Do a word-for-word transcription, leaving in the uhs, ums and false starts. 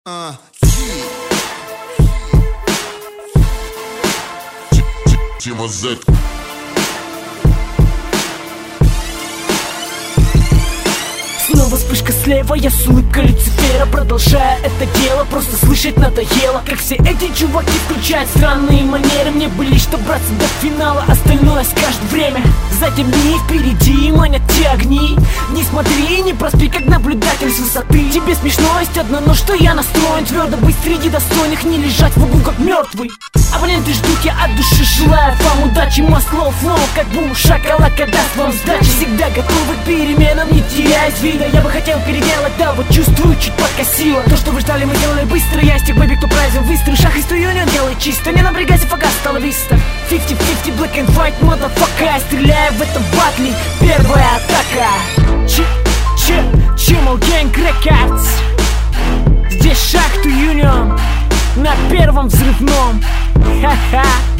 Uh, Тима Зет. Снова вспышка слева, я с улыбкой Люцифера. Продолжая это дело, просто слышать надоело. Как все эти чуваки включают странные манеры. Мне бы лишь добраться до финала, остальное скажет время. Затем дни впереди манят те огни. Не смотри, не проспи, как наблюдатель с высоты. Тебе смешно есть одно, но что я настроен твердо быть среди достойных, не лежать в углу как мертвый. Абоненты ждут, я от души желаю вам удачи. Масло флоу, как бум, шоколадка даст вам сдачи. Всегда готовы к переменам, не теряясь вида. Я бы хотел переделать, да вот чувствую, чуть подкосило. То, что вы ждали, мы делали быстро. Я из тех бэби, кто праздник выстрел. Шах из юнион делай чисто. Не напрягайся, пока стало виста. пятьдесят пятьдесят, black and white, motherfucker. Я стреляю в этом батле, первая атака. Ч, ч, Чимал Гэнг Рекордс. Здесь Шах из юнион на первом взрывном. Ха-ха.